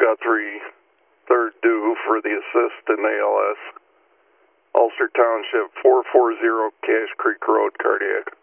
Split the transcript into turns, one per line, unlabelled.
Guthrie, third due for the assist in ALS. Ulster Township, 440 Cache Creek Road, cardiac.